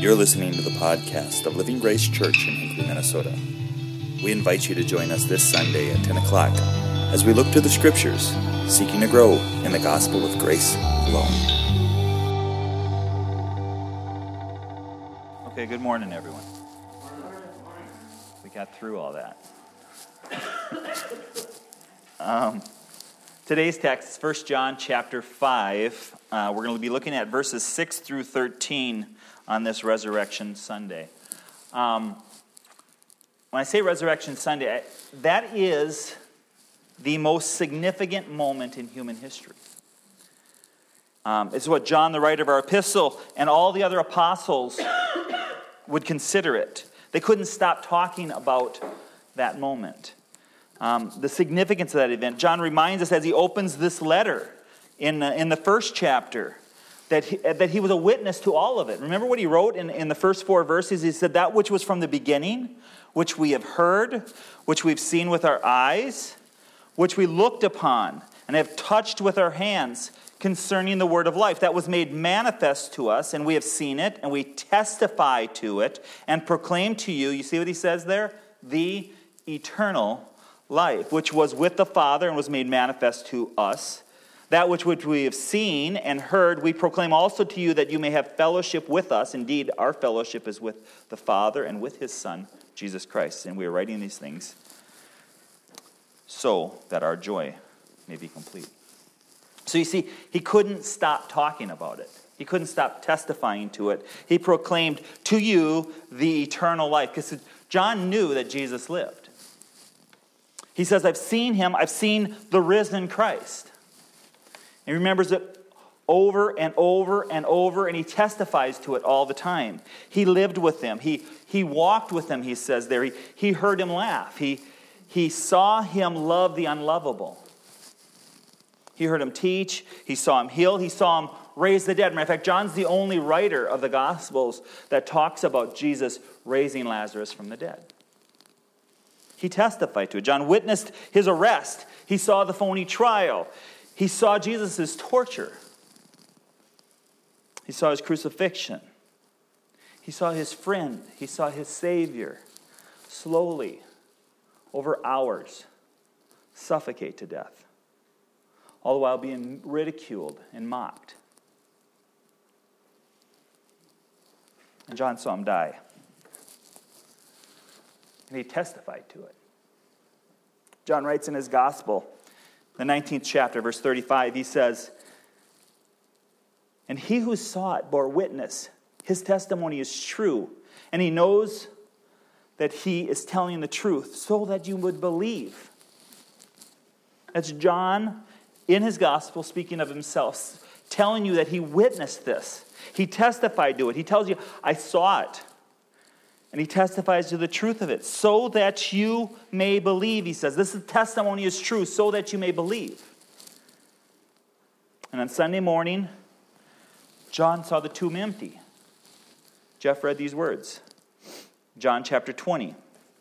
You're listening to the podcast of Living Grace Church in Hinckley, Minnesota. We invite you to join us this Sunday at 10 o'clock as we look to the Scriptures, seeking to grow in the gospel of grace alone. Okay, good morning, everyone. We got through all that. Today's text is 1 John chapter 5. We're going to be looking at verses 6 through 13 on this Resurrection Sunday. When I say Resurrection Sunday, that is the most significant moment in human history. It's what John, the writer of our epistle, and all the other apostles would consider it. They couldn't stop talking about that moment. The significance of that event. John reminds us as he opens this letter in the first chapter that he was a witness to all of it. Remember what he wrote in the first 4 verses? He said, "That which was from the beginning, which we have heard, which we've seen with our eyes, which we looked upon and have touched with our hands concerning the word of life. That was made manifest to us, and we have seen it, and we testify to it, and proclaim to you," you see what he says there? "The eternal life, which was with the Father and was made manifest to us. That which we have seen and heard, we proclaim also to you, that you may have fellowship with us. Indeed, our fellowship is with the Father and with his Son, Jesus Christ. And we are writing these things so that our joy may be complete." So you see, he couldn't stop talking about it. He couldn't stop testifying to it. He proclaimed to you the eternal life, because John knew that Jesus lived. He says, "I've seen him, I've seen the risen Christ." And he remembers it over and over and over, and he testifies to it all the time. He lived with them. He walked with them, he says there. He heard him laugh. He saw him love the unlovable. He heard him teach. He saw him heal. He saw him raise the dead. Matter of fact, John's the only writer of the Gospels that talks about Jesus raising Lazarus from the dead. He testified to it. John witnessed his arrest. He saw the phony trial. He saw Jesus' torture. He saw his crucifixion. He saw his friend. He saw his Savior slowly, over hours, suffocate to death, all the while being ridiculed and mocked. And John saw him die. And he testified to it. John writes in his gospel, the 19th chapter, verse 35, he says, "And he who saw it bore witness. His testimony is true. And he knows that he is telling the truth, so that you would believe." That's John in his gospel speaking of himself, telling you that he witnessed this. He testified to it. He tells you, "I saw it." And he testifies to the truth of it, so that you may believe, he says. This testimony is true, so that you may believe. And on Sunday morning, John saw the tomb empty. Jeff read these words. John chapter 20.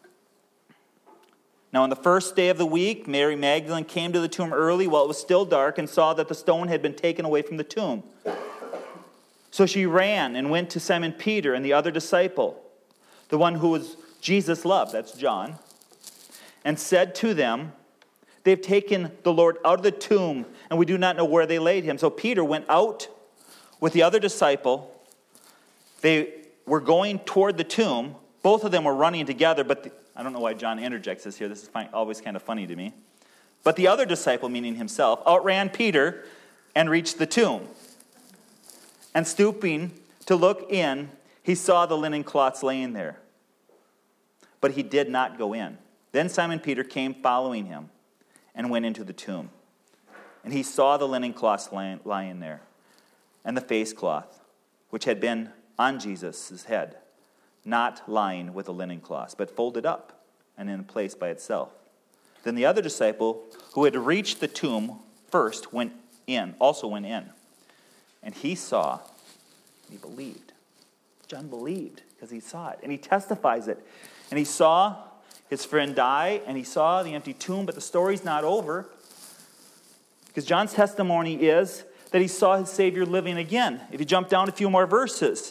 "Now on the first day of the week, Mary Magdalene came to the tomb early while it was still dark and saw that the stone had been taken away from the tomb. So she ran and went to Simon Peter and the other disciple, the one who was Jesus loved," that's John, "and said to them, 'They've taken the Lord out of the tomb, and we do not know where they laid him.' So Peter went out with the other disciple. They were going toward the tomb. Both of them were running together, but I don't know why John interjects this here. This is always kind of funny to me. But the other disciple, meaning himself, outran Peter and reached the tomb. And stooping to look in, he saw the linen cloths laying there, but he did not go in. Then Simon Peter came following him and went into the tomb. And he saw the linen cloths lying there, and the face cloth, which had been on Jesus' head, not lying with the linen cloths, but folded up and in a place by itself. Then the other disciple, who had reached the tomb first, also went in. And he saw, and he believed. John believed because he saw it, and he testifies it. And he saw his friend die, and he saw the empty tomb, but the story's not over. Because John's testimony is that he saw his Savior living again. If you jump down a few more verses,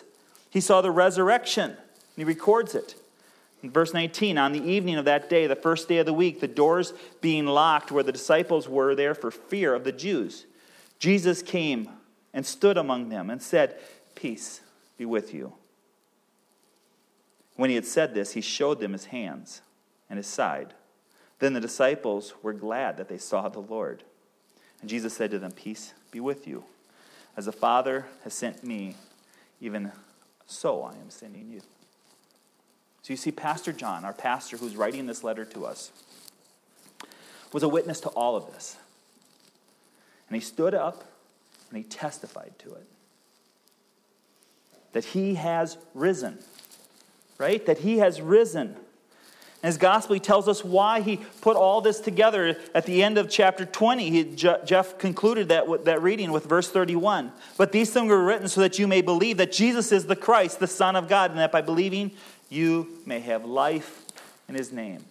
He saw the resurrection. And he records it. In verse 19, on the evening of that day, the first day of the week, the doors being locked where the disciples were there for fear of the Jews, Jesus came and stood among them and said, "Peace be with you." When he had said this, he showed them his hands and his side. Then the disciples were glad that they saw the Lord. And Jesus said to them, "Peace be with you. As the Father has sent me, even so I am sending you." So you see, Pastor John, our pastor who's writing this letter to us, was a witness to all of this. And he stood up and he testified to it. That he has risen. Right? That he has risen. In his gospel, he tells us why he put all this together. At the end of chapter 20, Jeff concluded that reading with verse 31. "But these things were written so that you may believe that Jesus is the Christ, the Son of God, and that by believing you may have life in his name."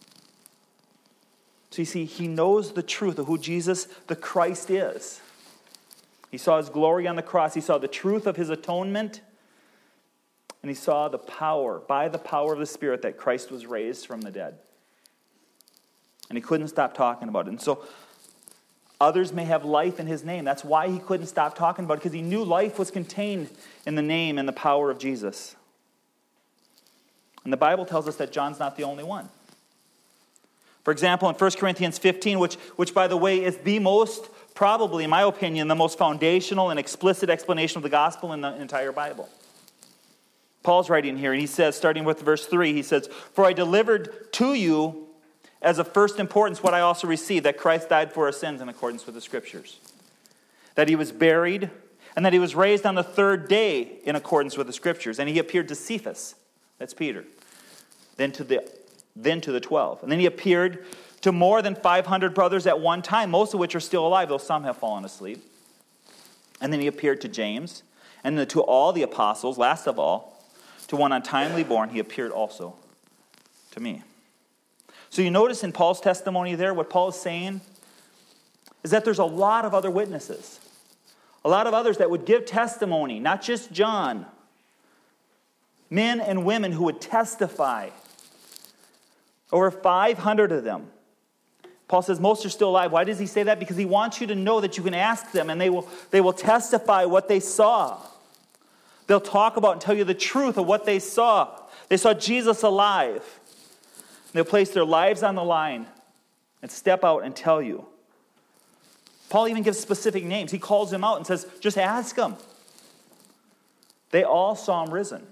So you see, he knows the truth of who Jesus the Christ is. He saw his glory on the cross. He saw the truth of his atonement. And he saw the power, by the power of the Spirit, that Christ was raised from the dead. And he couldn't stop talking about it. And so others may have life in his name. That's why he couldn't stop talking about it, because he knew life was contained in the name and the power of Jesus. And the Bible tells us that John's not the only one. For example, in 1 Corinthians 15, which by the way is the most, probably in my opinion, the most foundational and explicit explanation of the gospel in the entire Bible. Paul's writing here, and he says, starting with verse 3, he says, "For I delivered to you as of first importance what I also received, that Christ died for our sins in accordance with the Scriptures, that he was buried, and that he was raised on the third day in accordance with the Scriptures. And he appeared to Cephas," that's Peter, then to the 12. And then he appeared to more than 500 brothers at one time, most of which are still alive, though some have fallen asleep. And then he appeared to James, and then to all the apostles. Last of all, to one untimely born, he appeared also to me. So you notice in Paul's testimony there, what Paul is saying is that there's a lot of other witnesses. A lot of others that would give testimony, not just John. Men and women who would testify. Over 500 of them. Paul says most are still alive. Why does he say that? Because he wants you to know that you can ask them and they will testify what they saw. They'll talk about and tell you the truth of what they saw. They saw Jesus alive. They'll place their lives on the line and step out and tell you. Paul even gives specific names. He calls them out and says, just ask them. They all saw him risen.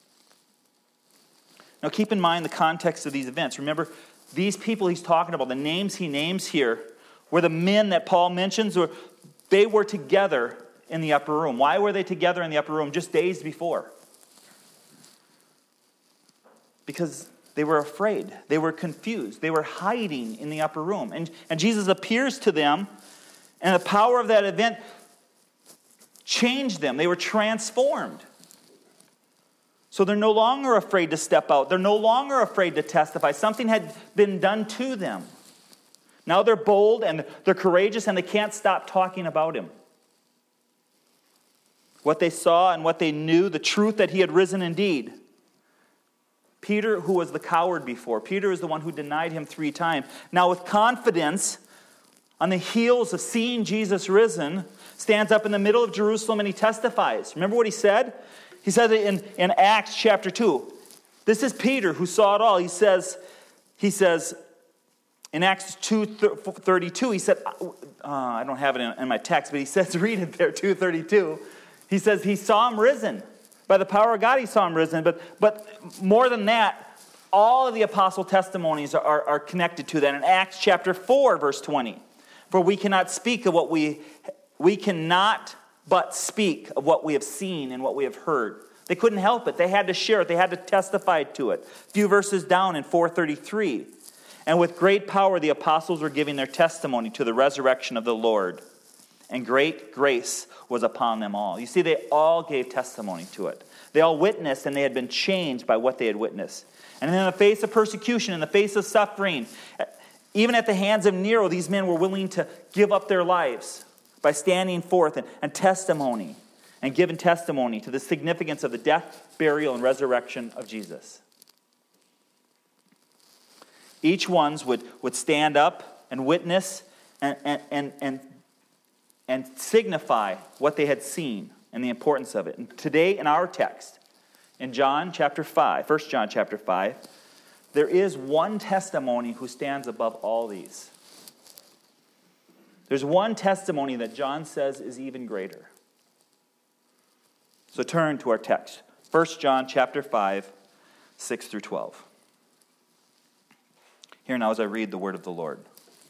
Now keep in mind the context of these events. Remember, these people he's talking about, the names he names here, were the men that Paul mentions, or they were together in the upper room. Why were they together in the upper room just days before? Because they were afraid. They were confused. They were hiding in the upper room. And Jesus appears to them, and the power of that event changed them. They were transformed. So they're no longer afraid to step out. They're no longer afraid to testify. Something had been done to them. Now they're bold and they're courageous, and they can't stop talking about him. What they saw and what they knew, the truth that he had risen indeed. Peter, who was the coward before, Peter is the one who denied him 3 times. Now with confidence, on the heels of seeing Jesus risen, stands up in the middle of Jerusalem and he testifies. Remember what he said? He said it in Acts chapter 2. This is Peter who saw it all. He says in Acts 2:32, he said, I don't have it in my text, but he says, read it there, 2:32. He says he saw him risen. By the power of God, he saw him risen. But more than that, all of the apostle testimonies are connected to that. In Acts chapter 4, verse 20, for we cannot speak of what we cannot but speak of what we have seen and what we have heard. They couldn't help it. They had to share it. They had to testify to it. A few verses down in 4:33. And with great power the apostles were giving their testimony to the resurrection of the Lord. And great grace was upon them all. You see, they all gave testimony to it. They all witnessed, and they had been changed by what they had witnessed. And in the face of persecution, in the face of suffering, even at the hands of Nero, these men were willing to give up their lives by standing forth and testimony and given testimony to the significance of the death, burial, and resurrection of Jesus. Each ones would stand up and witness and signify what they had seen and the importance of it. And today in our text, in John chapter 5, 1 John chapter 5, there is one testimony who stands above all these. There's one testimony that John says is even greater. So turn to our text. 1 John chapter 5, 6 through 12. Hear now as I read the word of the Lord.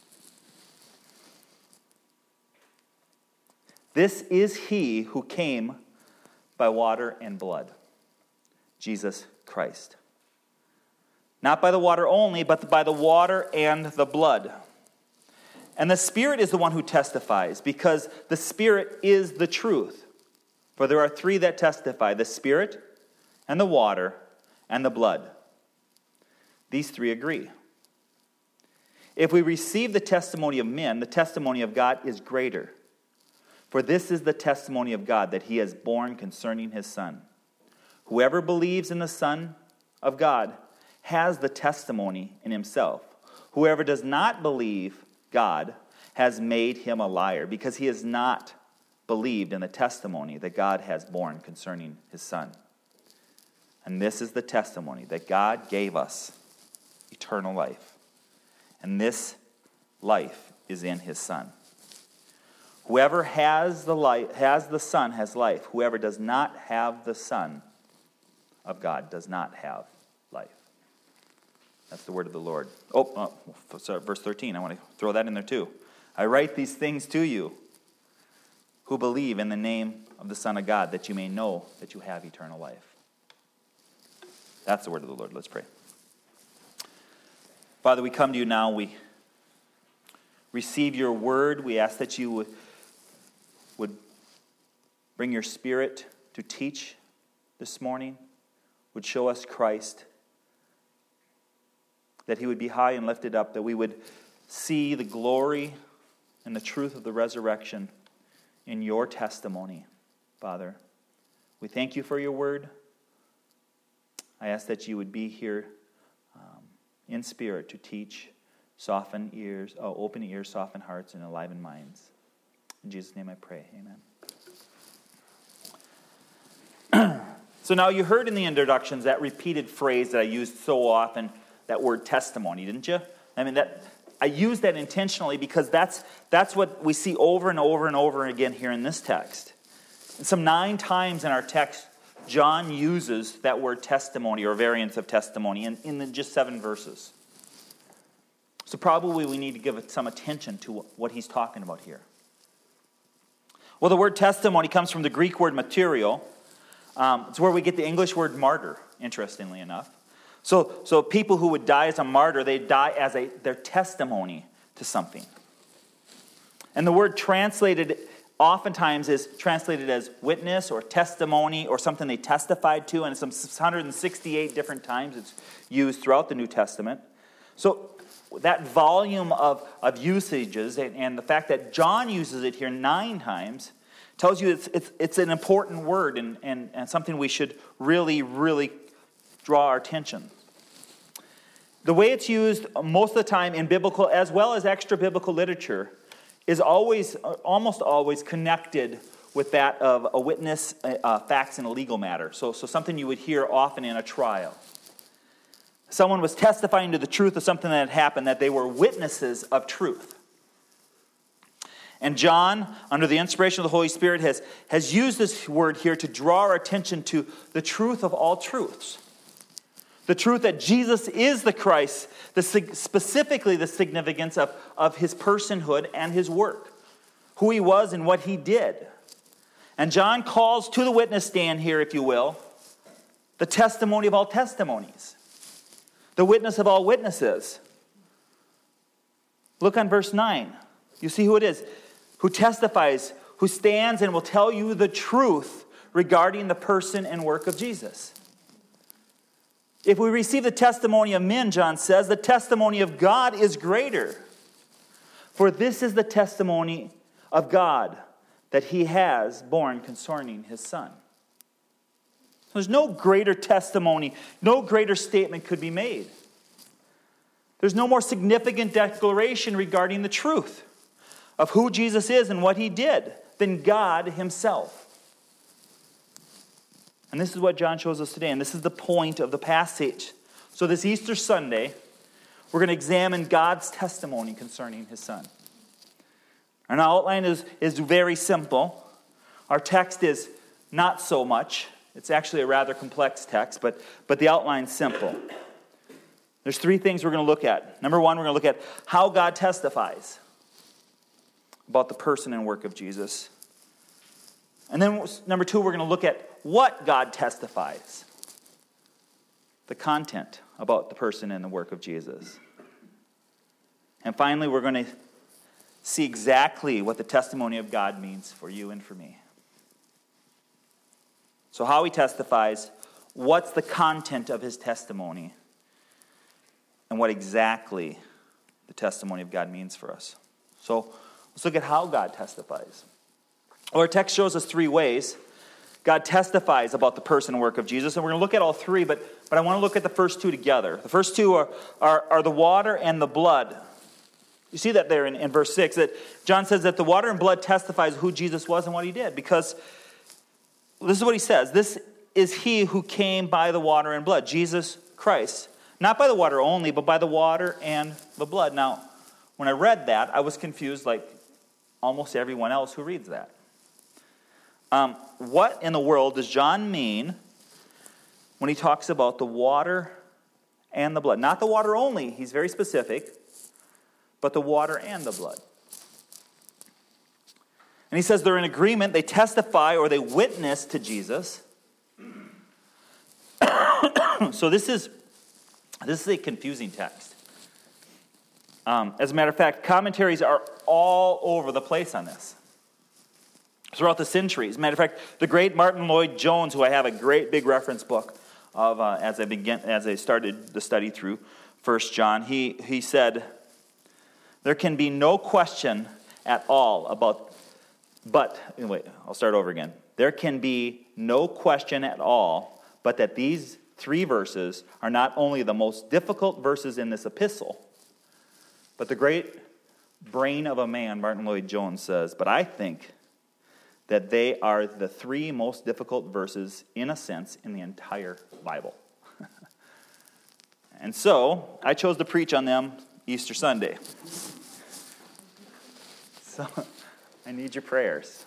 This is he who came by water and blood, Jesus Christ. Not by the water only, but by the water and the blood. And the Spirit is the one who testifies, because the Spirit is the truth. For there are three that testify, the Spirit and the water and the blood. These three agree. If we receive the testimony of men, the testimony of God is greater. For this is the testimony of God, that he has borne concerning his Son. Whoever believes in the Son of God has the testimony in himself. Whoever does not believe God has made him a liar, because he has not believed in the testimony that God has borne concerning his Son. And this is the testimony, that God gave us eternal life. And this life is in his Son. Whoever has the Son has life. Whoever does not have the Son of God does not have life. That's the word of the Lord. Sorry, verse 13. I want to throw that in there too. I write these things to you who believe in the name of the Son of God, that you may know that you have eternal life. That's the word of the Lord. Let's pray. Father, we come to you now. We receive your word. We ask that you would bring your Spirit to teach this morning, would show us Christ, that he would be high and lifted up, that we would see the glory and the truth of the resurrection in your testimony, Father. We thank you for your word. I ask that you would be here in spirit to teach, open ears, soften hearts, and enliven minds. In Jesus' name I pray, amen. So now you heard in the introductions that repeated phrase that I used so often, that word testimony, didn't you? I mean, that I used that intentionally because that's what we see over and over and over again here in this text. And some 9 times in our text, John uses that word testimony or variants of testimony in just 7 verses. So probably we need to give it some attention to what he's talking about here. Well, the word testimony comes from the Greek word material. It's where we get the English word martyr, interestingly enough. So people who would die as a martyr, they die as their testimony to something. And the word translated oftentimes is translated as witness or testimony or something they testified to, and some 168 different times it's used throughout the New Testament. So that volume of usages and the fact that John uses it here 9 times tells you it's an important word and something we should really, really draw our attention. The way it's used most of the time in biblical as well as extra-biblical literature is almost always connected with that of a witness, facts in a legal matter. So something you would hear often in a trial. Someone was testifying to the truth of something that had happened, that they were witnesses of truth. And John, under the inspiration of the Holy Spirit, has used this word here to draw our attention to the truth of all truths. The truth that Jesus is the Christ, specifically the significance of his personhood and his work, who he was and what he did. And John calls to the witness stand here, if you will, the testimony of all testimonies, the witness of all witnesses. Look on verse 9. You see who it is, who testifies, who stands and will tell you the truth regarding the person and work of Jesus. If we receive the testimony of men, John says, the testimony of God is greater. For this is the testimony of God, that he has borne concerning his Son. There's no greater testimony, no greater statement could be made. There's no more significant declaration regarding the truth of who Jesus is and what he did than God himself. And this is what John shows us today, and this is the point of the passage. So this Easter Sunday, we're going to examine God's testimony concerning his Son. And our outline is very simple. Our text is not so much. It's actually a rather complex text, but the outline's simple. There's three things we're going to look at. Number one, we're going to look at how God testifies about the person and work of Jesus. And then number two, we're going to look at what God testifies. The content about the person and the work of Jesus. And finally, we're going to see exactly what the testimony of God means for you and for me. So how he testifies, what's the content of his testimony, and what exactly the testimony of God means for us. So let's look at how God testifies. Well, our text shows us three ways God testifies about the person and work of Jesus, and we're going to look at all three, but I want to look at the first two together. The first two are the water and the blood. You see that there in verse 6, that John says that the water and blood testifies who Jesus was and what he did, because this is what he says. This is he who came by the water and blood, Jesus Christ. Not by the water only, but by the water and the blood. Now, when I read that, I was confused like almost everyone else who reads that. What in the world does John mean when he talks about the water and the blood? Not the water only, he's very specific, but the water and the blood. And he says they're in agreement, they testify or they witness to Jesus. So this is a confusing text. As a matter of fact, commentaries are all over the place on this throughout the centuries. As a matter of fact, the great Martin Lloyd-Jones, who I have a great big reference book of as I started the study through 1 John, he said, there can be no question at all about, but, wait, I'll start over again. There can be no question at all, but that these three verses are not only the most difficult verses in this epistle, but the great brain of a man, Martin Lloyd-Jones says, but I think that they are the three most difficult verses, in a sense, in the entire Bible. And so, I chose to preach on them Easter Sunday. So, I need your prayers.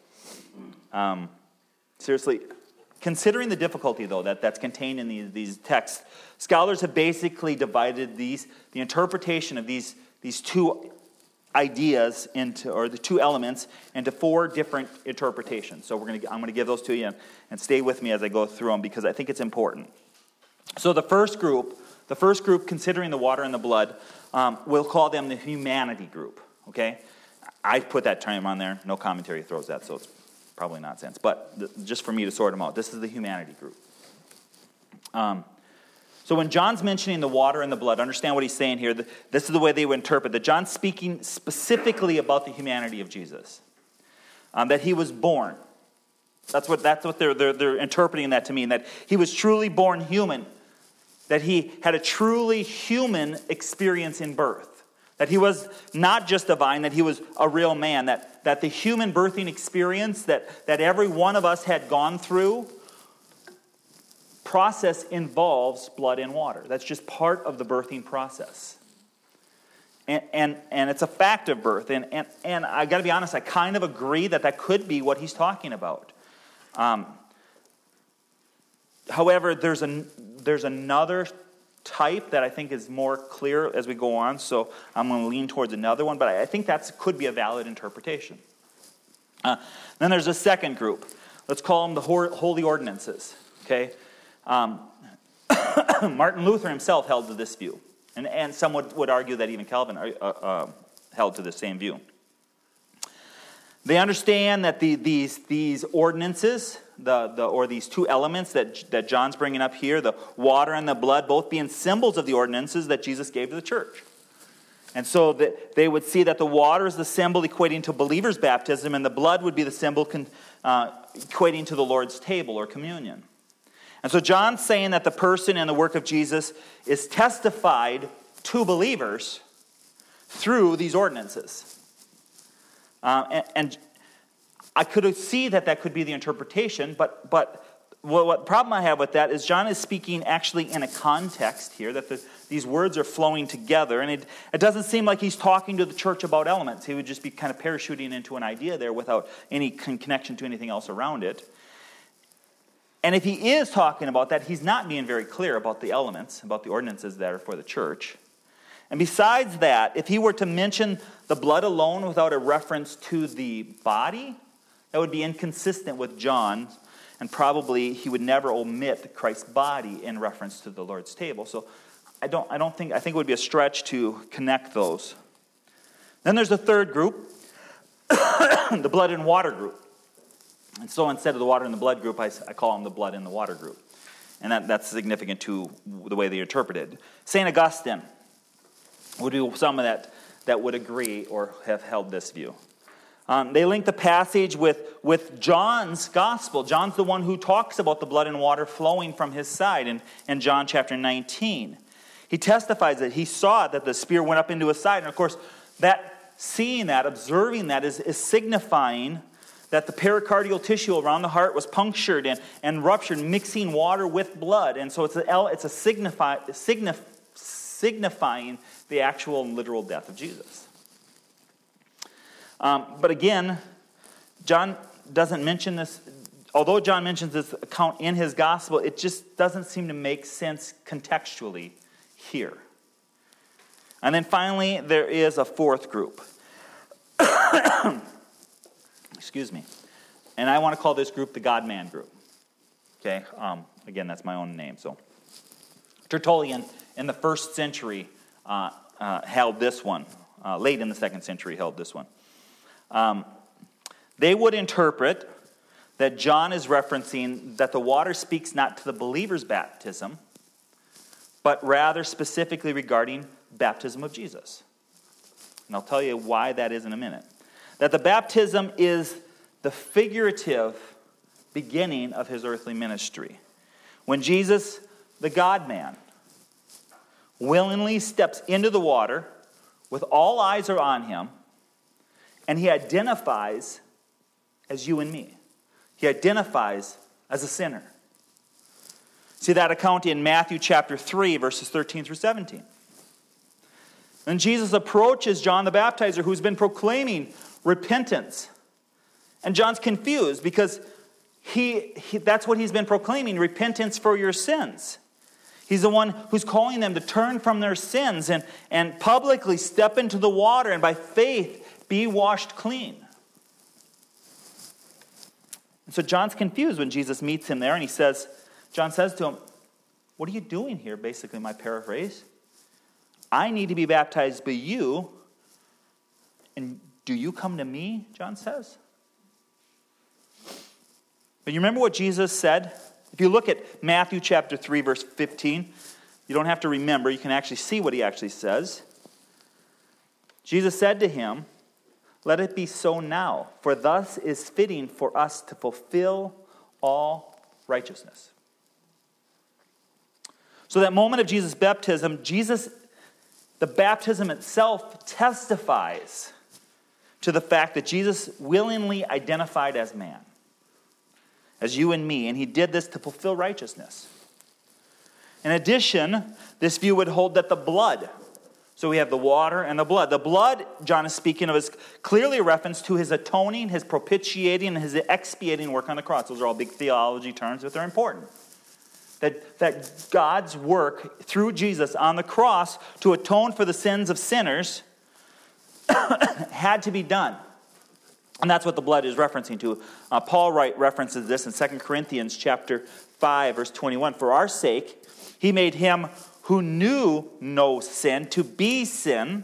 Seriously, considering the difficulty, though, that's contained in these texts, scholars have basically divided the interpretation of these two ideas into, or the two elements, into four different interpretations. So I'm going to give those to you, and stay with me as I go through them, because I think it's important. So the first group considering the water and the blood, we'll call them the humanity group. Okay, I put that term on there. No commentary throws that, so it's probably nonsense. But just for me to sort them out, this is the humanity group. So when John's mentioning the water and the blood, understand what he's saying here. This is the way they would interpret that John's speaking specifically about the humanity of Jesus, that he was born. That's what they're interpreting that to mean, that he was truly born human, that he had a truly human experience in birth, that he was not just divine, that he was a real man, that the human birthing experience that every one of us had gone through process involves blood and water. That's just part of the birthing process. And it's a fact of birth. And I got to be honest, I kind of agree that could be what he's talking about. However, there's another type that I think is more clear as we go on, so I'm going to lean towards another one, but I think that could be a valid interpretation. Then there's a second group. Let's call them the holy ordinances. Okay. Martin Luther himself held to this view, and some would argue that even Calvin held to the same view. They understand that these ordinances, or these two elements that John's bringing up here, the water and the blood, both being symbols of the ordinances that Jesus gave to the church. And so that they would see that the water is the symbol equating to believer's baptism, and the blood would be the symbol equating to the Lord's table or communion. And so John's saying that the person and the work of Jesus is testified to believers through these ordinances. And I could see that could be the interpretation, but what problem I have with that is John is speaking actually in a context here, that these words are flowing together, and it doesn't seem like he's talking to the church about elements. He would just be kind of parachuting into an idea there without any connection to anything else around it. And if he is talking about that, he's not being very clear about the elements, about the ordinances that are for the church. And besides that, if he were to mention the blood alone without a reference to the body, that would be inconsistent with John, and probably he would never omit Christ's body in reference to the Lord's table. So I think it would be a stretch to connect those. Then there's the third group, the blood and water group. And so instead of the water and the blood group, I call them the blood and the water group. And that's significant to the way they interpret it. St. Augustine would be someone that would agree or have held this view. They link the passage with John's gospel. John's the one who talks about the blood and water flowing from his side in John chapter 19. He testifies that he saw that the spear went up into his side. And of course, seeing that, observing that is signifying that the pericardial tissue around the heart was punctured and ruptured, mixing water with blood. And so it's signifying the actual and literal death of Jesus. But again, John doesn't mention this. Although John mentions this account in his gospel, it just doesn't seem to make sense contextually here. And then finally, there is a fourth group. Excuse me. And I want to call this group the God-man group. Okay? Again, that's my own name. So, Tertullian in the 1st century held this one. Late in the 2nd century held this one. They would interpret that John is referencing that the water speaks not to the believer's baptism, but rather specifically regarding baptism of Jesus. And I'll tell you why that is in a minute. That the baptism is the figurative beginning of his earthly ministry. When Jesus, the God-man, willingly steps into the water with all eyes are on him, and he identifies as you and me. He identifies as a sinner. See that account in Matthew chapter 3, verses 13 through 17. Then Jesus approaches John the Baptizer, who's been proclaiming repentance. And John's confused because that's what he's been proclaiming, repentance for your sins. He's the one who's calling them to turn from their sins and publicly step into the water and by faith be washed clean. And so John's confused when Jesus meets him there, and John says to him, "What are you doing here?" Basically, my paraphrase. "I need to be baptized by you, and do you come to me?" John says. But you remember what Jesus said? If you look at Matthew chapter 3, verse 15, you don't have to remember, you can actually see what he actually says. Jesus said to him, "Let it be so now, for thus is fitting for us to fulfill all righteousness." So that moment of Jesus' baptism, the baptism itself testifies to the fact that Jesus willingly identified as man, as you and me, and he did this to fulfill righteousness. In addition, this view would hold that the blood, so we have the water and the blood. The blood, John is speaking of, is clearly a reference to his atoning, his propitiating, and his expiating work on the cross. Those are all big theology terms, but they're important. That God's work through Jesus on the cross to atone for the sins of sinners had to be done. And that's what the blood is referencing to. Paul references this in 2 Corinthians chapter 5, verse 21. "For our sake, he made him who knew no sin to be sin,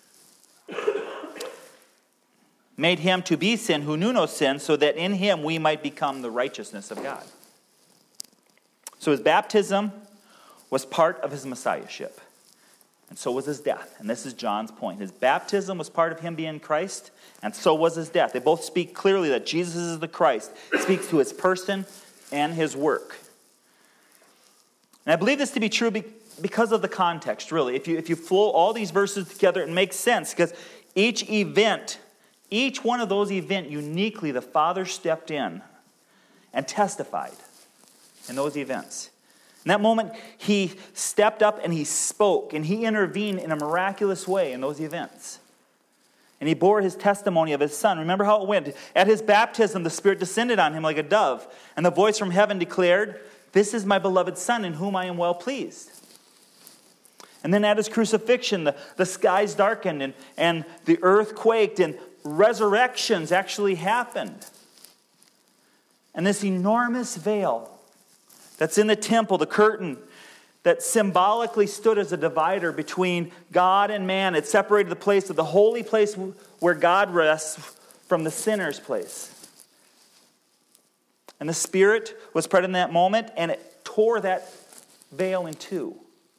made him to be sin who knew no sin, so that in him we might become the righteousness of God." So his baptism was part of his messiahship. and so was his death. And this is John's point. His baptism was part of him being Christ, and so was his death. They both speak clearly that Jesus is the Christ. It speaks to his person and his work. And I believe this to be true because of the context, really. If you flow all these verses together, it makes sense, because each one of those events, uniquely, the Father stepped in and testified in those events. In that moment, he stepped up and he spoke, and he intervened in a miraculous way in those events. And he bore his testimony of his Son. Remember how it went. At his baptism, the Spirit descended on him like a dove, and the voice from heaven declared, "This is my beloved Son, in whom I am well pleased." And then at his crucifixion, the skies darkened, and the earth quaked, and resurrections actually happened. And this enormous veil that's in the temple, the curtain, that symbolically stood as a divider between God and man. It separated the place of the holy place where God rests from the sinner's place. And the Spirit was present in that moment, and it tore that veil in two.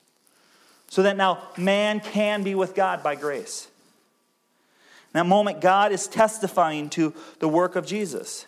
So that now man can be with God by grace. In that moment, God is testifying to the work of Jesus.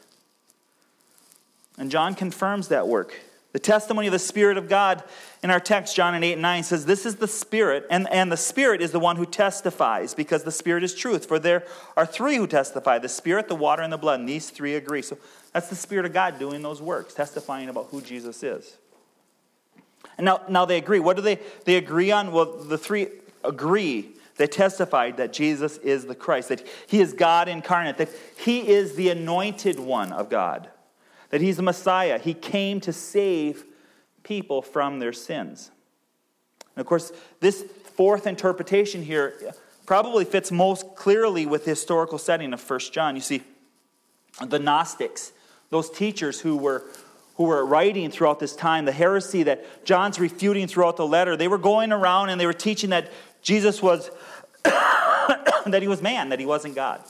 And John confirms that work. The testimony of the Spirit of God in our text, John 8:9, says, "This is the Spirit, and the Spirit is the one who testifies, because the Spirit is truth. For there are three who testify, the Spirit, the water, and the blood, and these three agree." So that's the Spirit of God doing those works, testifying about who Jesus is. And now they agree. What do they agree on? Well, the three agree. They testified that Jesus is the Christ, that he is God incarnate, that he is the anointed one of God, that he's the Messiah. He came to save people from their sins. And of course, this fourth interpretation here probably fits most clearly with the historical setting of 1 John. You see, the Gnostics, those teachers who were writing throughout this time, the heresy that John's refuting throughout the letter, they were going around and they were teaching that Jesus was, that he was man, that he wasn't God.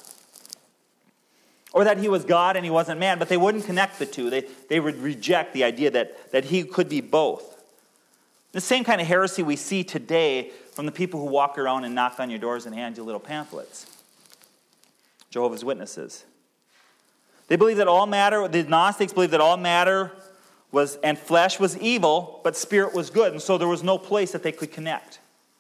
Or that he was God and he wasn't man, but they wouldn't connect the two. They would reject the idea that he could be both. The same kind of heresy we see today from the people who walk around and knock on your doors and hand you little pamphlets. Jehovah's Witnesses. They believe that all matter, the Gnostics believed that all matter and flesh was evil, but spirit was good, and so there was no place that they could connect.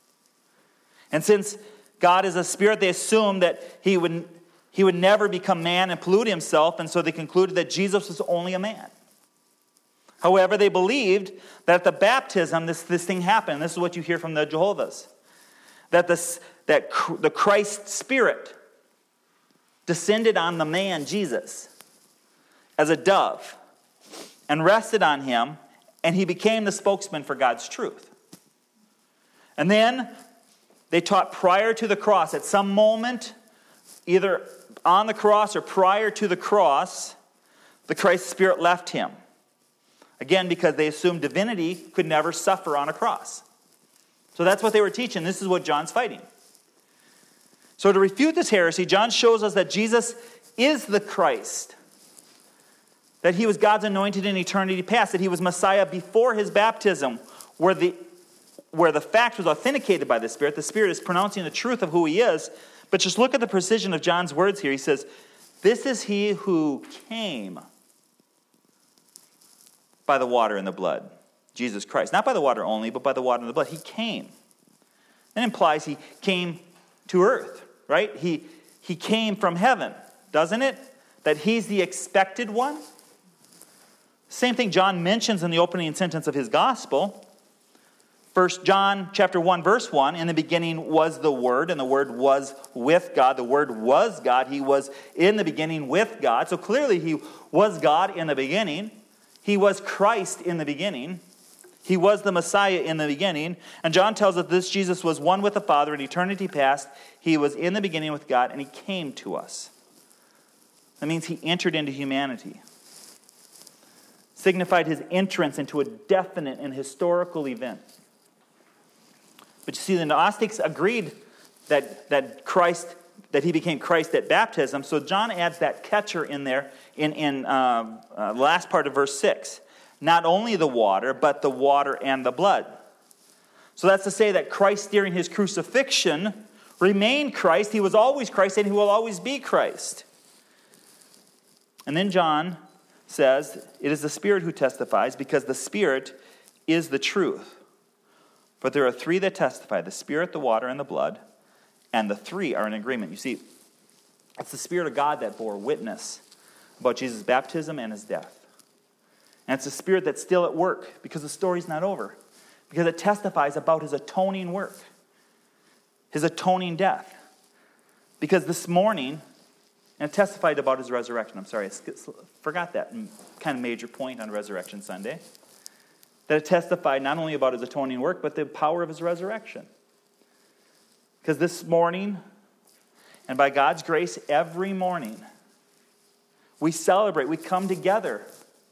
And since God is a spirit, they assumed that he would never become man and pollute himself, and so they concluded that Jesus was only a man. However, they believed that at the baptism, this thing happened. This is what you hear from the Jehovah's. That the Christ Spirit descended on the man, Jesus, as a dove, and rested on him, and he became the spokesman for God's truth. And then they taught prior to the cross, at some moment, either on the cross or prior to the cross, the Christ Spirit left him. Again, because they assumed divinity could never suffer on a cross. So that's what they were teaching. This is what John's fighting. So to refute this heresy, John shows us that Jesus is the Christ. That he was God's anointed in eternity past. That he was Messiah before his baptism, where the fact was authenticated by the Spirit. The Spirit is pronouncing the truth of who he is. But just look at the precision of John's words here. He says, "This is he who came by the water and the blood." Jesus Christ. Not by the water only, but by the water and the blood. He came. That implies he came to earth, right? He came from heaven, doesn't it? That he's the expected one. Same thing John mentions in the opening sentence of his gospel. 1 John chapter 1, verse 1, "In the beginning was the Word, and the Word was with God." The Word was God. He was in the beginning with God. So clearly he was God in the beginning. He was Christ in the beginning. He was the Messiah in the beginning. And John tells us this Jesus was one with the Father in eternity past. He was in the beginning with God, and he came to us. That means he entered into humanity. Signified his entrance into a definite and historical event. But you see, the Gnostics agreed that he became Christ at baptism. So John adds that catcher in there in the last part of verse 6. Not only the water, but the water and the blood. So that's to say that Christ during his crucifixion remained Christ. He was always Christ, and he will always be Christ. And then John says, it is the Spirit who testifies, because the Spirit is the truth. But there are three that testify, the Spirit, the water, and the blood, and the three are in agreement. You see, it's the Spirit of God that bore witness about Jesus' baptism and his death. And it's the Spirit that's still at work, because the story's not over. Because it testifies about his atoning work, his atoning death. Because this morning, and it testified about his resurrection. I'm sorry, I forgot that kind of major point on Resurrection Sunday. That it testified not only about his atoning work, but the power of his resurrection. Because this morning, and by God's grace, every morning, we celebrate, we come together.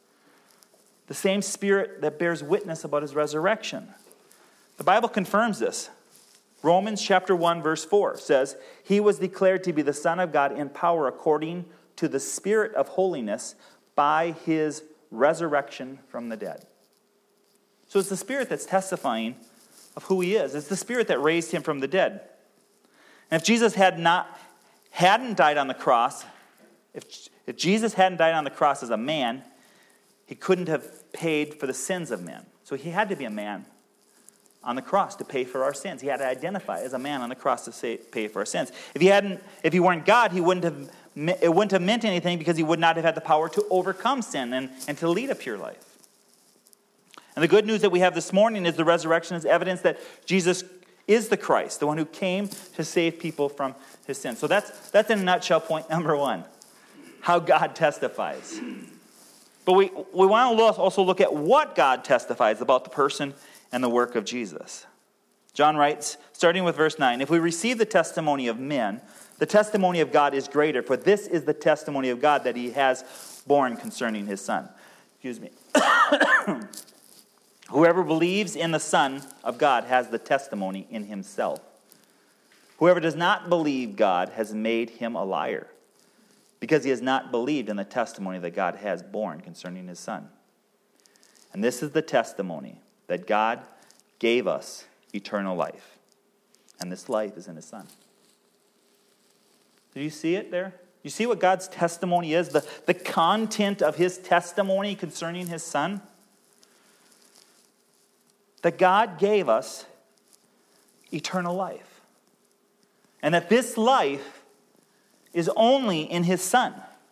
The same Spirit that bears witness about his resurrection. The Bible confirms this. Romans chapter 1, verse 4 says, he was declared to be the Son of God in power according to the Spirit of holiness by his resurrection from the dead. So it's the Spirit that's testifying of who he is. It's the Spirit that raised him from the dead. And if Jesus hadn't died on the cross, if Jesus hadn't died on the cross as a man, he couldn't have paid for the sins of men. So he had to be a man on the cross to pay for our sins. He had to identify as a man on the cross to pay for our sins. If he weren't God, it wouldn't have meant anything, because he would not have had the power to overcome sin and to lead a pure life. And the good news that we have this morning is the resurrection is evidence that Jesus is the Christ, the one who came to save people from his sins. So that's in a nutshell point number one, how God testifies. But we want to also look at what God testifies about the person and the work of Jesus. John writes, starting with verse 9, if we receive the testimony of men, the testimony of God is greater, for this is the testimony of God that he has borne concerning his Son. Excuse me. Whoever believes in the Son of God has the testimony in himself. Whoever does not believe God has made him a liar, because he has not believed in the testimony that God has borne concerning his Son. And this is the testimony, that God gave us eternal life. And this life is in his Son. Do you see it there? You see what God's testimony is? The content of his testimony concerning his Son? That God gave us eternal life. And that this life is only in his Son.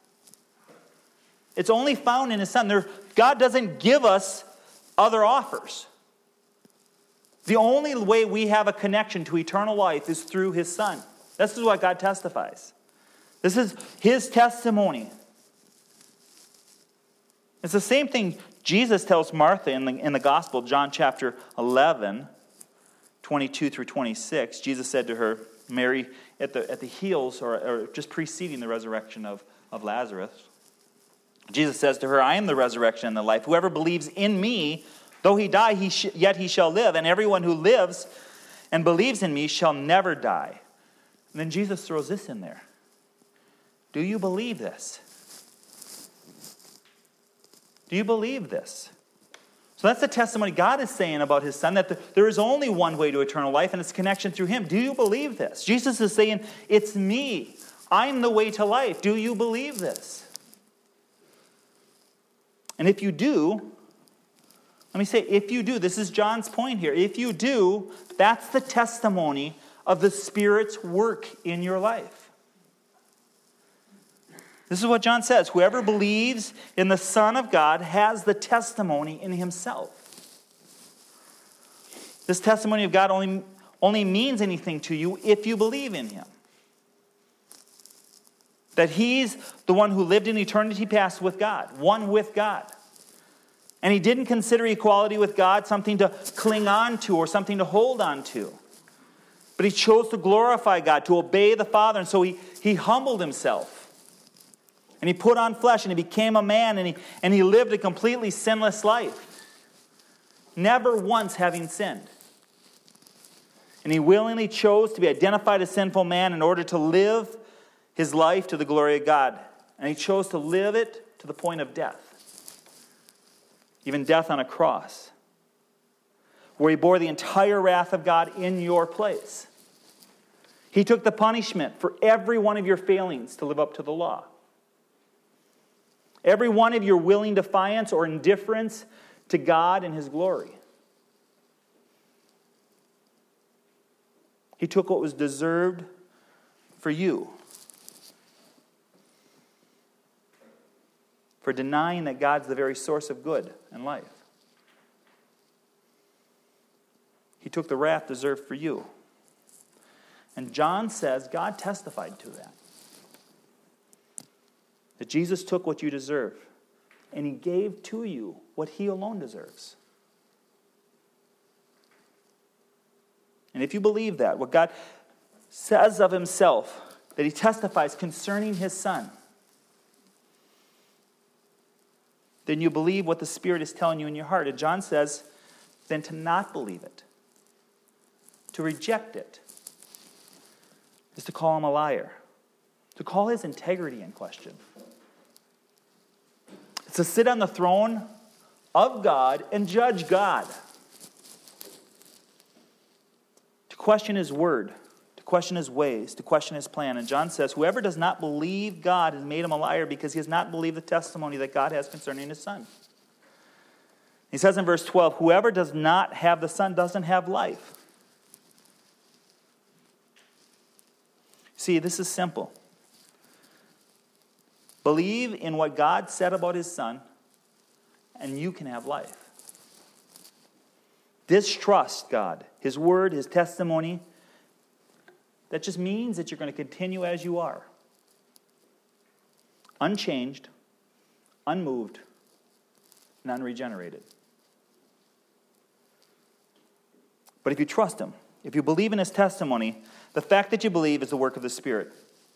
It's only found in his Son. God doesn't give us other offers. The only way we have a connection to eternal life is through his Son. This is what God testifies. This is his testimony. It's the same thing Jesus tells Martha in the Gospel, John chapter 11, 22 through 26. Jesus said to her, Mary, at the heels, or just preceding the resurrection of Lazarus, Jesus says to her, I am the resurrection and the life. Whoever believes in me, though he die, yet he shall live. And everyone who lives and believes in me shall never die. And then Jesus throws this in there. Do you believe this? Do you believe this? So that's the testimony God is saying about his Son, that there is only one way to eternal life, and it's connection through him. Do you believe this? Jesus is saying, it's me. I'm the way to life. Do you believe this? And if you do, let me say, if you do, this is John's point here. If you do, that's the testimony of the Spirit's work in your life. This is what John says. Whoever believes in the Son of God has the testimony in himself. This testimony of God only means anything to you if you believe in him. That he's the one who lived in eternity past with God, one with God. And he didn't consider equality with God something to cling on to or something to hold on to. But he chose to glorify God, to obey the Father. And so he humbled himself. And he put on flesh and he became a man and he lived a completely sinless life. Never once having sinned. And he willingly chose to be identified as sinful man in order to live his life to the glory of God. And he chose to live it to the point of death. Even death on a cross. where he bore the entire wrath of God in your place. He took the punishment for every one of your failings to live up to the law. Every one of your willing defiance or indifference to God and his glory. He took what was deserved for you. For denying that God's the very source of good and life. He took the wrath deserved for you. And John says God testified to that. That Jesus took what you deserve, and he gave to you what he alone deserves. And if you believe that, what God says of himself, that he testifies concerning his Son, then you believe what the Spirit is telling you in your heart. And John says, then to not believe it, to reject it, is to call him a liar, to call his integrity in question. It's to sit on the throne of God and judge God. To question his word, to question his ways, to question his plan. And John says, whoever does not believe God has made him a liar because he has not believed the testimony that God has concerning his Son. He says in verse 12, whoever does not have the Son doesn't have life. See, this is simple. Believe in what God said about his Son, and you can have life. Distrust God, his word, his testimony. That just means that you're going to continue as you are. Unchanged, unmoved, and unregenerated. But if you trust him, if you believe in his testimony, the fact that you believe is the work of the Spirit.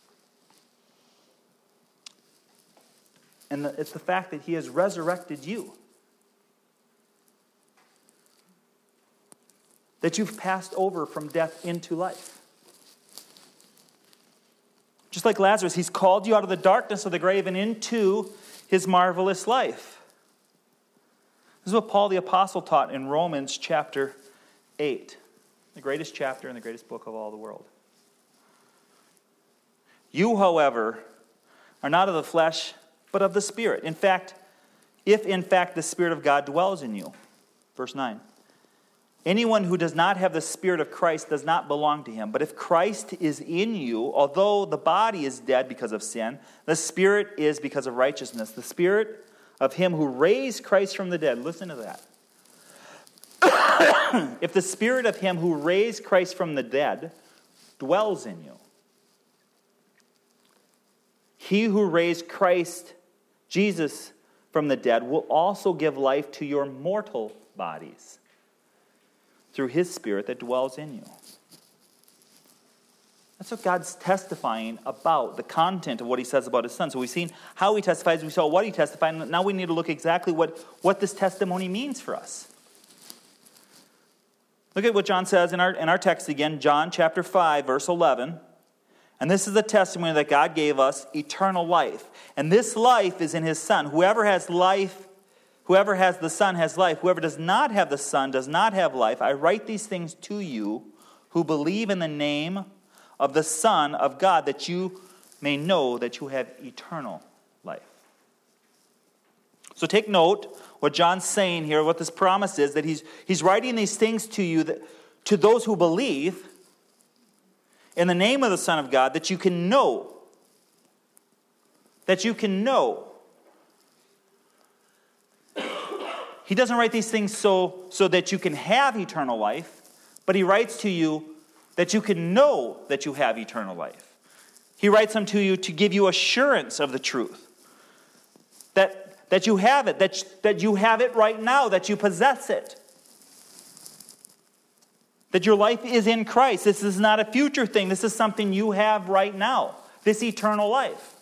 And it's the fact that he has resurrected you. That you've passed over from death into life. Just like Lazarus, he's called you out of the darkness of the grave and into his marvelous life. This is what Paul the Apostle taught in Romans chapter 8. The greatest chapter in the greatest book of all the world. You, however, are not of the flesh, but of the Spirit. In fact, if in fact the Spirit of God dwells in you. Verse 9. Anyone who does not have the Spirit of Christ does not belong to him. But if Christ is in you, although the body is dead because of sin, the Spirit is because of righteousness. The Spirit of him who raised Christ from the dead. Listen to that. If the Spirit of him who raised Christ from the dead dwells in you, he who raised Christ, Jesus, from the dead will also give life to your mortal bodies through his Spirit that dwells in you. That's what God's testifying about, the content of what he says about his Son. So we've seen how he testifies, we saw what he testified, and now we need to look exactly what this testimony means for us. Look at what John says in our text again, John chapter 5, verse 11. And this is the testimony that God gave us, eternal life. And this life is in his Son. Whoever has life, whoever has the Son has life. Whoever does not have the Son does not have life. I write these things to you who believe in the name of the Son of God, that you may know that you have eternal life. So take note what John's saying here, what this promise is, that he's writing these things to you, to those who believe in the name of the Son of God, that you can know. That you can know. He doesn't write these things so that you can have eternal life, but he writes to you that you can know that you have eternal life. He writes them to you to give you assurance of the truth. That you have it, that you have it right now, that you possess it. That your life is in Christ. This is not a future thing. This is something you have right now. This eternal life.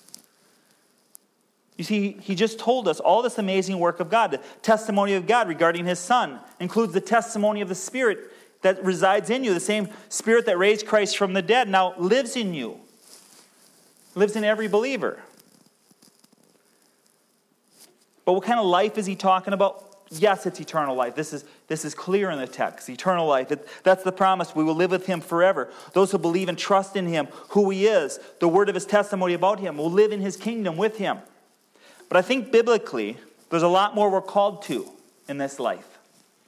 You see, he just told us all this amazing work of God. The testimony of God regarding his Son includes the testimony of the Spirit that resides in you. The same Spirit that raised Christ from the dead now lives in you. Lives in every believer. But what kind of life is he talking about? yes, it's eternal life. This is clear in the text. Eternal life. That's the promise. We will live with him forever. Those who believe and trust in him, who he is, the word of his testimony about him, will live in his kingdom with him. But I think biblically, there's a lot more we're called to in this life.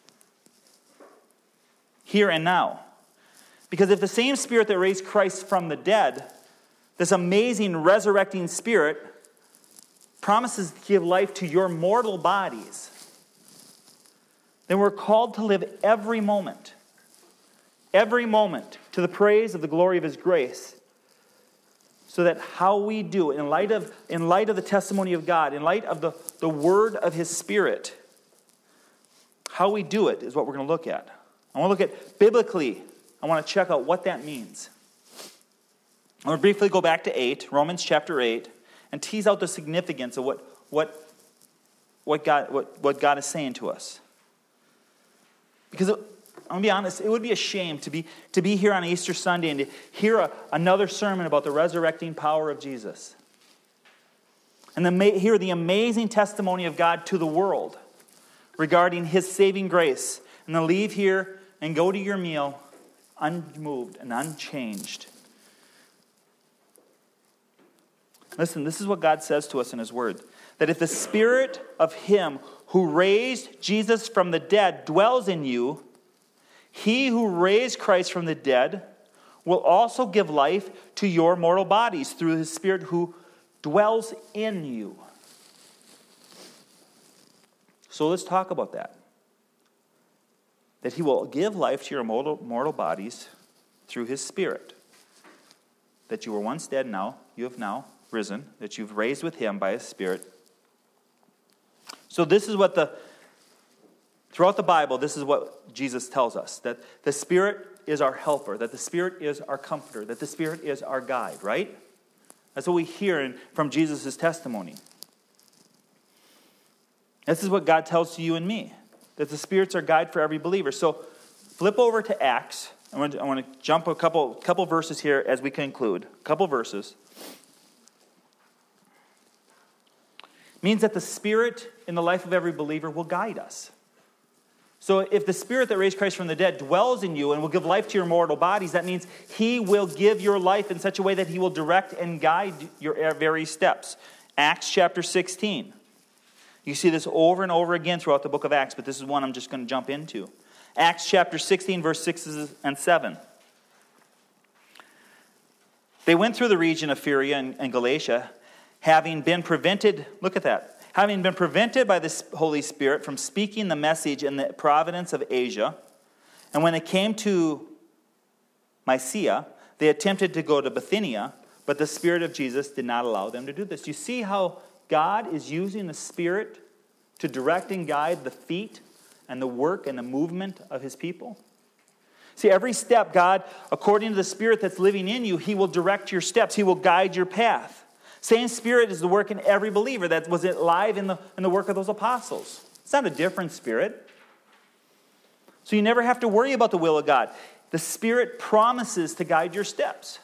Here and now. Because if the same Spirit that raised Christ from the dead, this amazing resurrecting Spirit, promises to give life to your mortal bodies, then we're called to live every moment to the praise of the glory of his grace, so that how we do it, in light of the testimony of God, in light of the word of his Spirit, how we do it is what we're going to look at. I want to look at biblically. I want to check out what that means. I'm going to briefly go back to 8, Romans chapter 8, and tease out the significance of what God is saying to us. Because I'm going to be honest, it would be a shame to be here on Easter Sunday and to hear another sermon about the resurrecting power of Jesus. And then hear the amazing testimony of God to the world regarding his saving grace. And then leave here and go to your meal unmoved and unchanged. Listen, this is what God says to us in his word. That if the Spirit of him who raised Jesus from the dead dwells in you, he who raised Christ from the dead will also give life to your mortal bodies through his Spirit who dwells in you. So let's talk about that. That he will give life to your mortal bodies through his Spirit. That you were once dead, now you have now risen, that you've raised with him by his Spirit. So this is what throughout the Bible, this is what Jesus tells us, that the Spirit is our helper, that the Spirit is our comforter, that the Spirit is our guide, right? That's what we hear from Jesus' testimony. This is what God tells to you and me, that the Spirit's our guide for every believer. So flip over to Acts. I want to jump a couple verses here as we conclude. A couple verses. Means that the Spirit in the life of every believer will guide us. So if the Spirit that raised Christ from the dead dwells in you and will give life to your mortal bodies, that means he will give your life in such a way that he will direct and guide your very steps. Acts chapter 16. You see this over and over again throughout the book of Acts, but this is one I'm just going to jump into. Acts chapter 16, verse 6 and 7. They went through the region of Phrygia and Galatia, having been prevented, look at that, having been prevented by the Holy Spirit from speaking the message in the province of Asia. And when they came to Mysia, they attempted to go to Bithynia, but the Spirit of Jesus did not allow them to do this. You see how God is using the Spirit to direct and guide the feet and the work and the movement of his people? See, every step, God, according to the Spirit that's living in you, he will direct your steps. He will guide your path. Same Spirit is the work in every believer that was alive in the work of those apostles. It's not a different Spirit. So you never have to worry about the will of God. The Spirit promises to guide your steps.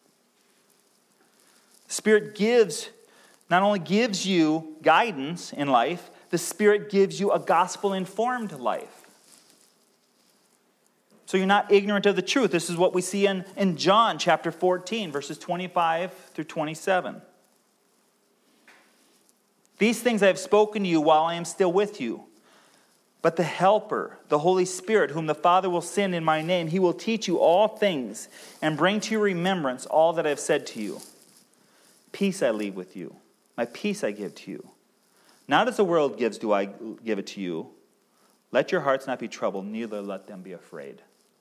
The Spirit not only gives you guidance in life, the Spirit gives you a gospel-informed life. So you're not ignorant of the truth. This is what we see in John chapter 14, verses 25 through 27. These things I have spoken to you while I am still with you. But the Helper, the Holy Spirit, whom the Father will send in my name, he will teach you all things and bring to your remembrance all that I have said to you. Peace I leave with you. My peace I give to you. Not as the world gives do I give it to you. Let your hearts not be troubled, neither let them be afraid.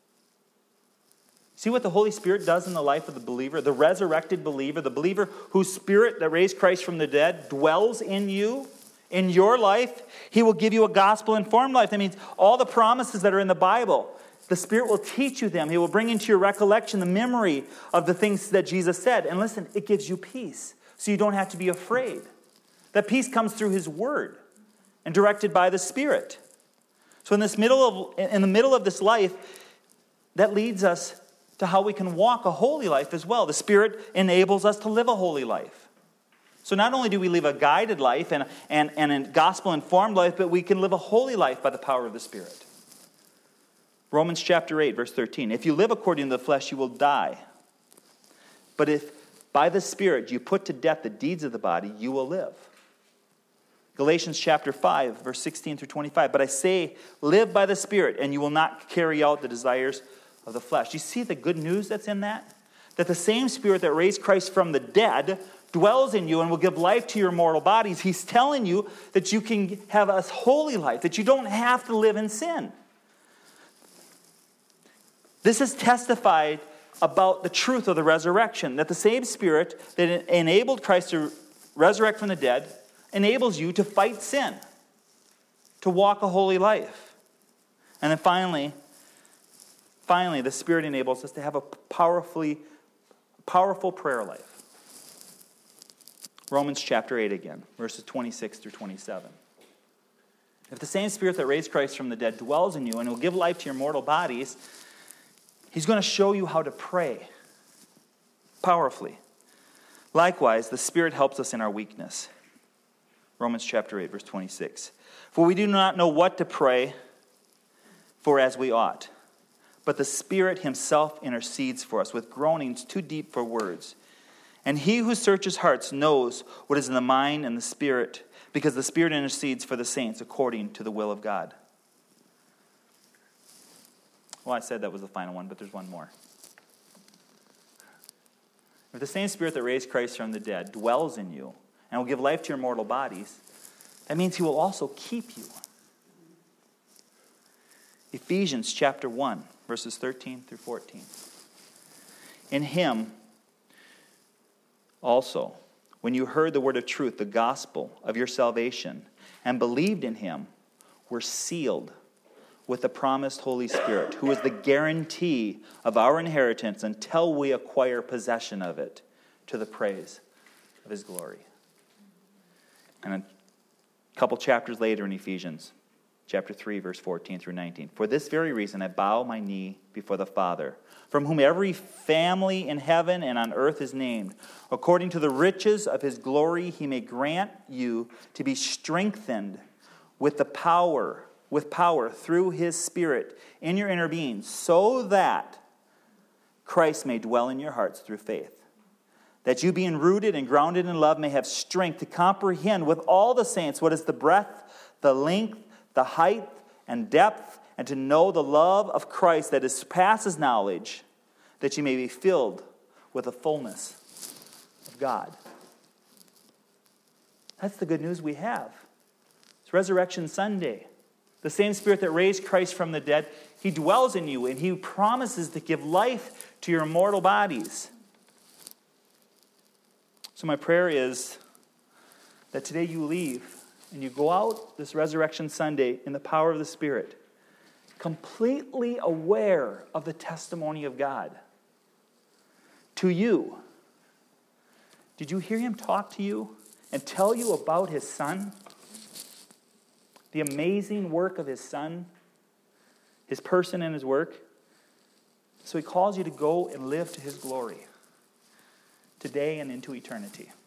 See what the Holy Spirit does in the life of the believer, the resurrected believer, the believer whose Spirit that raised Christ from the dead dwells in you, in your life. He will give you a gospel-informed life. That means all the promises that are in the Bible, the Spirit will teach you them. He will bring into your recollection the memory of the things that Jesus said. And listen, it gives you peace, so you don't have to be afraid. That peace comes through his word and directed by the Spirit. So in the middle of this life, that leads us to how we can walk a holy life as well. The Spirit enables us to live a holy life. So not only do we live a guided life and a gospel-informed life, but we can live a holy life by the power of the Spirit. Romans chapter 8, verse 13. If you live according to the flesh, you will die. But if by the Spirit you put to death the deeds of the body, you will live. Galatians chapter 5, verse 16 through 25. But I say, live by the Spirit, and you will not carry out the desires of the flesh. Do you see the good news that's in that? That the same Spirit that raised Christ from the dead dwells in you and will give life to your mortal bodies. He's telling you that you can have a holy life, that you don't have to live in sin. This is testified about the truth of the resurrection, that the same Spirit that enabled Christ to resurrect from the dead enables you to fight sin, to walk a holy life. And then finally, the Spirit enables us to have a powerful prayer life. Romans chapter 8 again, verses 26 through 27. If the same Spirit that raised Christ from the dead dwells in you and will give life to your mortal bodies, He's going to show you how to pray powerfully. Likewise, the Spirit helps us in our weakness. Romans chapter 8, verse 26. For we do not know what to pray for as we ought, but the Spirit Himself intercedes for us with groanings too deep for words. And He who searches hearts knows what is in the mind and the Spirit, because the Spirit intercedes for the saints according to the will of God. Well, I said that was the final one, but there's one more. If the same Spirit that raised Christ from the dead dwells in you and will give life to your mortal bodies, that means He will also keep you. Ephesians chapter 1, verses 13 through 14. In Him also, when you heard the word of truth, the gospel of your salvation, and believed in Him, were sealed with the promised Holy Spirit, who is the guarantee of our inheritance until we acquire possession of it, to the praise of His glory. And a couple chapters later in Ephesians, chapter 3, verse 14 through 19. For this very reason I bow my knee before the Father, from whom every family in heaven and on earth is named. According to the riches of His glory, He may grant you to be strengthened with power through His Spirit in your inner being, so that Christ may dwell in your hearts through faith. That you, being rooted and grounded in love, may have strength to comprehend with all the saints what is the breadth, the length, the height, and depth, and to know the love of Christ that surpasses knowledge, that you may be filled with the fullness of God. That's the good news we have. It's Resurrection Sunday. The same Spirit that raised Christ from the dead, He dwells in you, and He promises to give life to your mortal bodies. So my prayer is that today you leave and you go out this Resurrection Sunday in the power of the Spirit, completely aware of the testimony of God to you. Did you hear Him talk to you and tell you about His Son? The amazing work of His Son, His person and His work. So He calls you to go and live to His glory today and into eternity.